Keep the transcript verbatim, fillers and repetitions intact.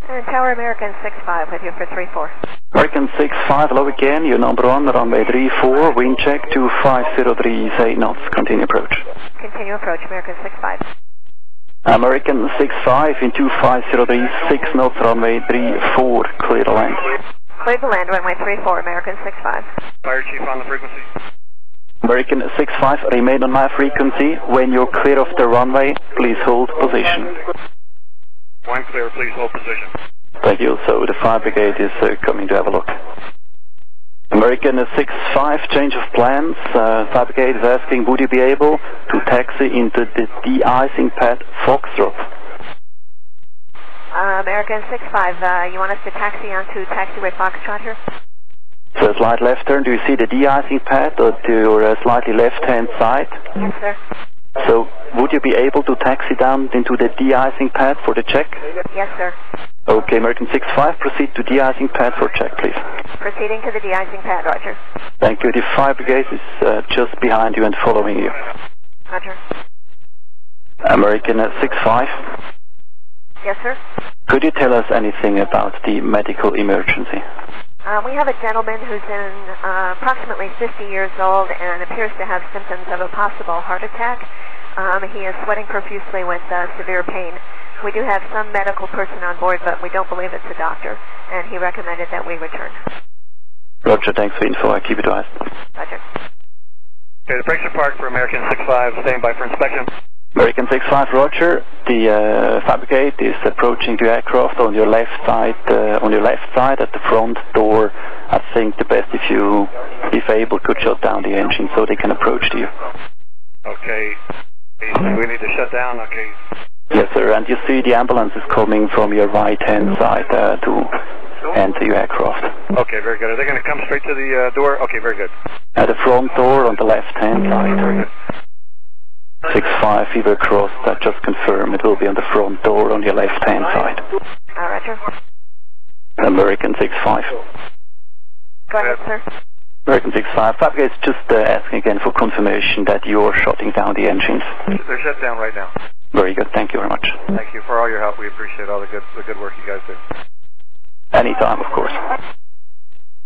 And Tower American six five with you for three four. American six five, hello again, you're number one, runway three four, wind check two five zero three, eight knots, continue approach. Continue approach, American six five. American six five in two five zero three, six knots, runway three four, clear to land. Clear to land, runway three four, American six five. Fire Chief on the frequency. American six five, remain on my frequency. When you're clear of the runway, please hold position. One clear, please hold position. Thank you. So the fire brigade is uh, coming to have a look. American six five, change of plans. Uh, fire brigade is asking, would you be able to taxi into the de-icing pad Foxtrot? Uh, American six five, uh, you want us to taxi onto taxiway Foxtrot here? So slight left turn, do you see the de-icing pad or to your uh, slightly left-hand side? Yes, sir. So would you be able to taxi down into the de-icing pad for the check? Yes, sir. Okay, American six five, proceed to de-icing pad for check, please. Proceeding to the de-icing pad, roger. Thank you. The fire brigade is uh, just behind you and following you. Roger. American uh, six five. Yes, sir. Could you tell us anything about the medical emergency? Uh, we have a gentleman who's in uh, approximately fifty years old and appears to have symptoms of a possible heart attack. Um, he is sweating profusely with uh, severe pain. We do have some medical person on board, but we don't believe it's a doctor, and he recommended that we return. Roger, thanks for info. I keep it eyes. Roger. Okay, the brakes are parked for American six five, staying by for inspection. American six five, Roger. The uh, fire brigade is approaching the aircraft on your left side. Uh, on your left side at the front door. I think the best if you, if able, could shut down the engine so they can approach to you. Okay. We need to shut down. Okay. Yes, sir. And you see the ambulance is coming from your right-hand side uh, to enter your aircraft. Okay, very good. Are they going to come straight to the uh, door? Okay, very good. At the front door on the left-hand side. six five, fever crossed. I just confirm it will be on the front door on your left-hand side. Uh, roger. American six five. Go ahead, sir. American six five. Fire brigade is just uh, asking again for confirmation that you're shutting down the engines. They're shut down right now. Very good. Thank you very much. Thank you for all your help. We appreciate all the good, the good work you guys do. Anytime, of course.